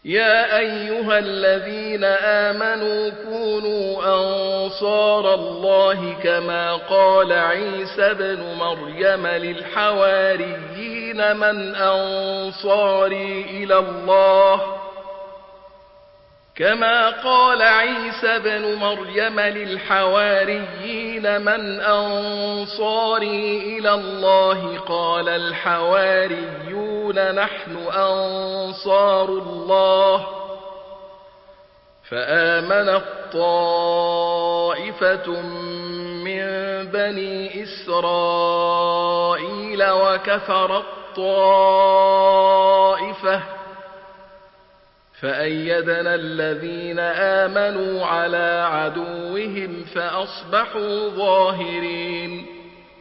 يا أيها الذين آمنوا كونوا أنصار الله كما قال عيسى بن مريم للحواريين من أنصاري إلى الله قال الحواريون نحن أنصار الله فآمنت طائفة من بني إسرائيل وكفرت طائفة فأيدنا الذين آمنوا على عدوهم فأصبحوا ظاهرين